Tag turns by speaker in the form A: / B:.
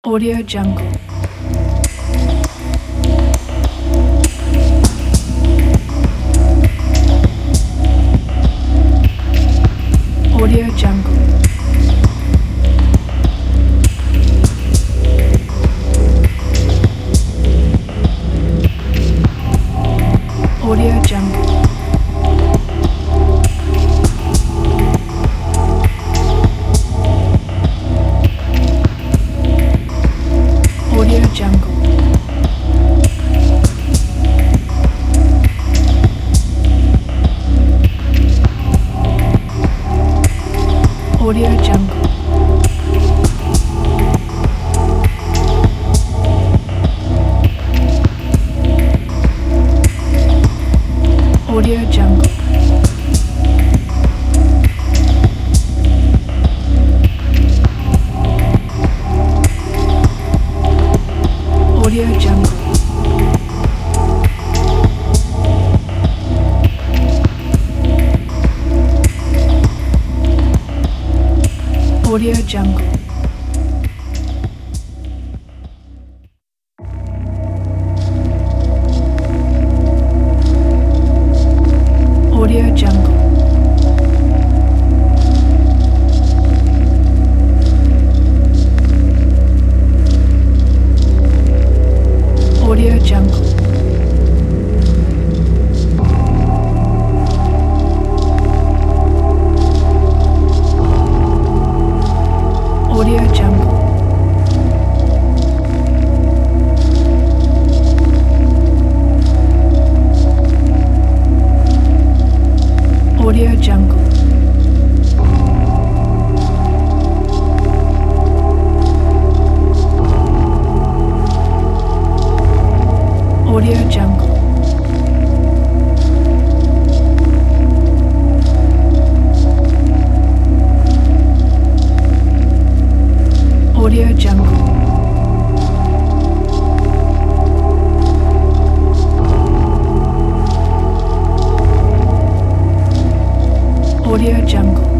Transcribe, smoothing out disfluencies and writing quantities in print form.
A: Audio Jungle. Audio Jungle. Audio Jungle. Audio Jungle. Audio Jungle. Audio Jungle. Audio Jungle. Audio Jungle. Audio Jungle. Audio Jungle. Audio Jungle. Audio Jungle. Audio Jungle. Audio Jungle. Audio Jungle.